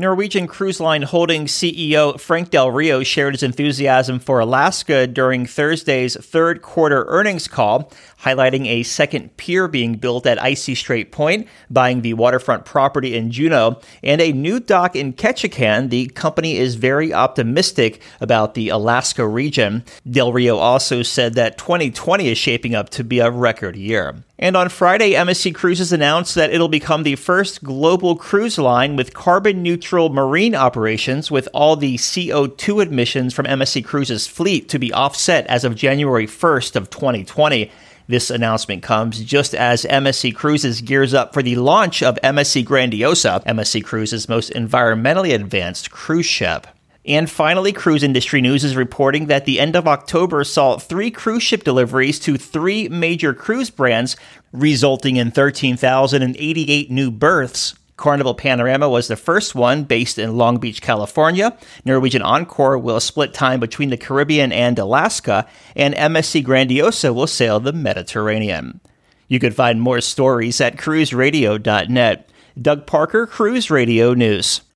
Norwegian Cruise Line Holdings CEO Frank Del Rio shared his enthusiasm for Alaska during Thursday's third quarter earnings call, highlighting a second pier being built at Icy Strait Point, buying the waterfront property in Juneau, and a new dock in Ketchikan. The company is very optimistic about the Alaska region. Del Rio also said that 2020 is shaping up to be a record year. And on Friday, MSC Cruises announced that it'll become the first global cruise line with carbon-neutral marine operations, with all the CO2 emissions from MSC Cruises' fleet to be offset as of January 1st of 2020. This announcement comes just as MSC Cruises gears up for the launch of MSC Grandiosa, MSC Cruises' most environmentally advanced cruise ship. And finally, cruise industry news is reporting that the end of October saw 3 cruise ship deliveries to 3 major cruise brands, resulting in 13,088 new berths. Carnival Panorama was the first one, based in Long Beach, California. Norwegian Encore will split time between the Caribbean and Alaska, and MSC Grandiosa will sail the Mediterranean. You could find more stories at cruiseradio.net. Doug Parker, Cruise Radio News.